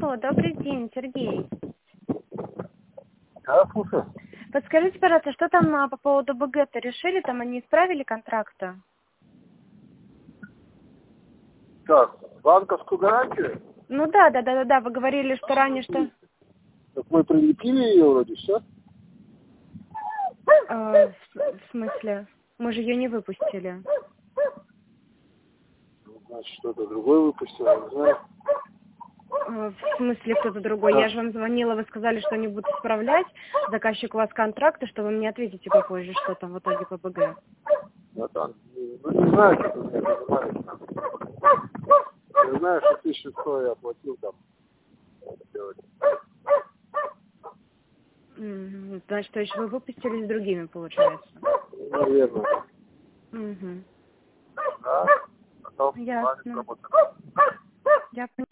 Алло, добрый день, Сергей. Да, слушай. Подскажите, пожалуйста, что там по поводу БГ-то решили? Там они исправили контракта? Так, банковскую гарантию? Ну да, вы говорили, что ранее что... Так мы прилепили ее вроде, все? в смысле? Мы же ее не выпустили. Значит, что-то другое выпустила, не знаю. В смысле кто-то другой? Да. Я же вам звонила, вы сказали, что они будут исправлять. Заказчик у вас контракта, что вы мне ответите попозже, что там в итоге по БГ. Ну, там, ну, не знаю, что тут меня занимались. Я знаю, что 1100 я оплатил там. Делать. Значит, то есть вы выпустили с другими, получается? Наверное. Угу. Да? Потом Ясно. работать. Я поняла.